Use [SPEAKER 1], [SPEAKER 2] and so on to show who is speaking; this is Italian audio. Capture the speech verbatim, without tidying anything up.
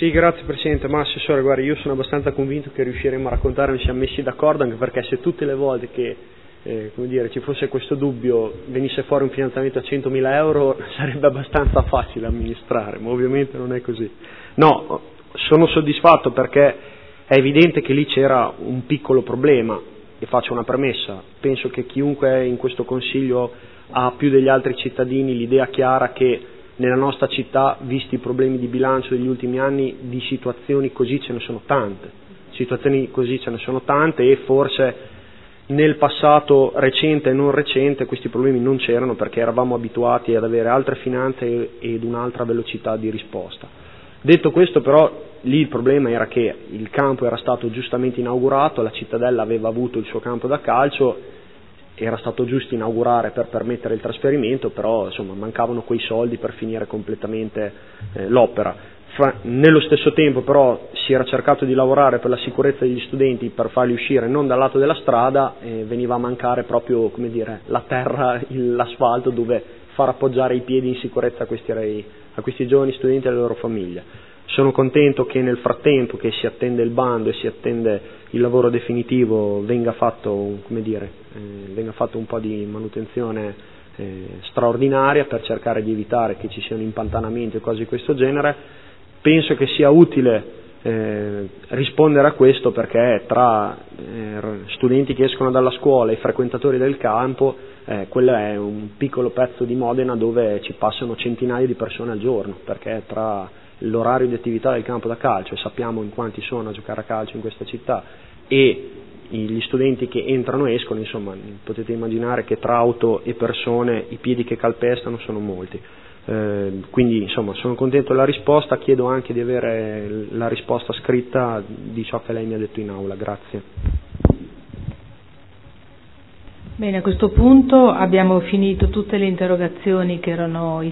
[SPEAKER 1] Sì, grazie Presidente. Ma Assessore, guarda, io sono abbastanza convinto che riusciremo a raccontare, ci siamo messi d'accordo, anche perché se tutte le volte che eh, come dire, ci fosse questo dubbio venisse fuori un finanziamento a centomila euro sarebbe abbastanza facile amministrare, ma ovviamente non è così. No, sono soddisfatto perché è evidente che lì c'era un piccolo problema, e faccio una premessa: penso che chiunque è in questo Consiglio ha più degli altri cittadini l'idea chiara che nella nostra città, visti i problemi di bilancio degli ultimi anni, di situazioni così ce ne sono tante, situazioni così ce ne sono tante e forse nel passato recente e non recente questi problemi non c'erano perché eravamo abituati ad avere altre finanze ed un'altra velocità di risposta. Detto questo, però, lì il problema era che il campo era stato giustamente inaugurato, la cittadella aveva avuto il suo campo da calcio, era stato giusto inaugurare per permettere il trasferimento, però insomma mancavano quei soldi per finire completamente eh, l'opera. Fra, nello stesso tempo però si era cercato di lavorare per la sicurezza degli studenti, per farli uscire non dal lato della strada, e veniva a mancare proprio, come dire, la terra, il, l'asfalto dove far appoggiare i piedi in sicurezza a questi, a questi giovani studenti e alle loro famiglie. Sono contento che nel frattempo che si attende il bando e si attende il lavoro definitivo venga fatto, come dire, eh, venga fatto un po' di manutenzione eh, straordinaria per cercare di evitare che ci siano impantanamenti o cose di questo genere. Penso che sia utile eh, rispondere a questo perché tra eh, studenti che escono dalla scuola e frequentatori del campo eh, quello è un piccolo pezzo di Modena dove ci passano centinaia di persone al giorno, perché tra l'orario di attività del campo da calcio, e sappiamo in quanti sono a giocare a calcio in questa città, e gli studenti che entrano e escono, insomma potete immaginare che tra auto e persone i piedi che calpestano sono molti. Eh, quindi insomma sono contento della risposta, chiedo anche di avere la risposta scritta di ciò che lei mi ha detto in aula. Grazie.
[SPEAKER 2] Bene, a questo punto abbiamo finito tutte le interrogazioni che erano